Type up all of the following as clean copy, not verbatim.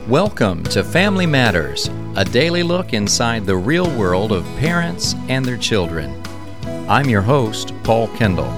Welcome to Family Matters, a daily look inside the real world of parents and their children. I'm your host, Paul Kendall.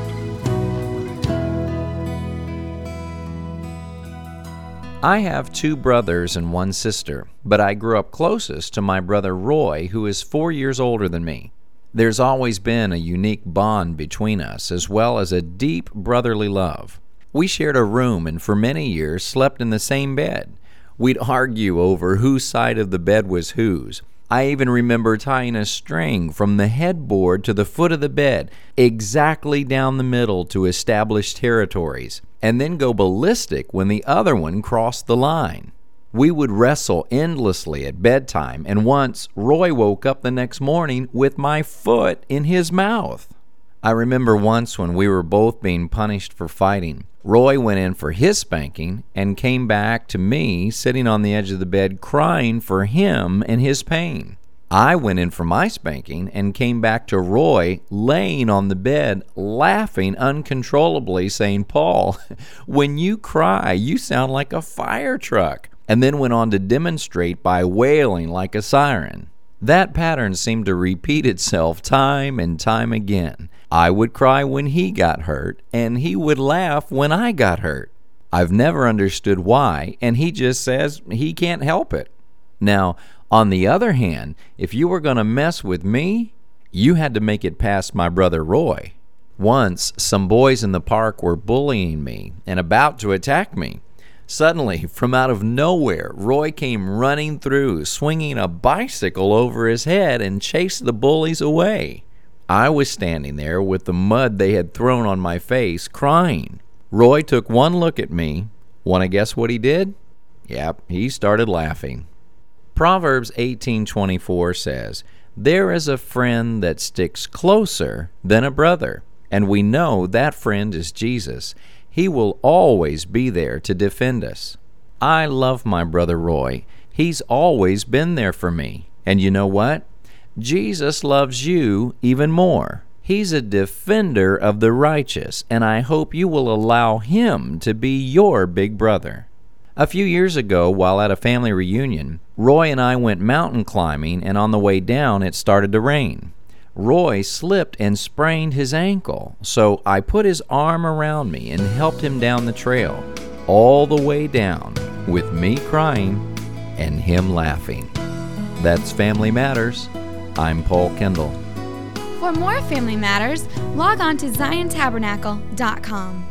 I have two brothers and one sister, but I grew up closest to my brother Roy, who is 4 years older than me. There's always been a unique bond between us, as well as a deep brotherly love. We shared a room and for many years slept in the same bed. We'd argue over whose side of the bed was whose. I even remember tying a string from the headboard to the foot of the bed, exactly down the middle to establish territories, and then go ballistic when the other one crossed the line. We would wrestle endlessly at bedtime, and once Roy woke up the next morning with my foot in his mouth. I remember once when we were both being punished for fighting. Roy went in for his spanking and came back to me sitting on the edge of the bed crying for him and his pain. I went in for my spanking and came back to Roy laying on the bed laughing uncontrollably, saying, "Paul, when you cry, you sound like a fire truck," and then went on to demonstrate by wailing like a siren. That pattern seemed to repeat itself time and time again. I would cry when he got hurt, and he would laugh when I got hurt. I've never understood why, and he just says he can't help it. Now, on the other hand, if you were going to mess with me, you had to make it past my brother Roy. Once, some boys in the park were bullying me and about to attack me. Suddenly, from out of nowhere, Roy came running through, swinging a bicycle over his head and chased the bullies away. I was standing there with the mud they had thrown on my face, crying. Roy took one look at me. Want to guess what he did? Yep, he started laughing. Proverbs 18:24 says, "There is a friend that sticks closer than a brother," and we know that friend is Jesus. He will always be there to defend us. I love my brother Roy. He's always been there for me. And you know what? Jesus loves you even more. He's a defender of the righteous, and I hope you will allow him to be your big brother. A few years ago, while at a family reunion, Roy and I went mountain climbing, and on the way down it started to rain. Roy slipped and sprained his ankle, so I put his arm around me and helped him down the trail, all the way down, with me crying and him laughing. That's Family Matters. I'm Paul Kendall. For more Family Matters, log on to ZionTabernacle.com.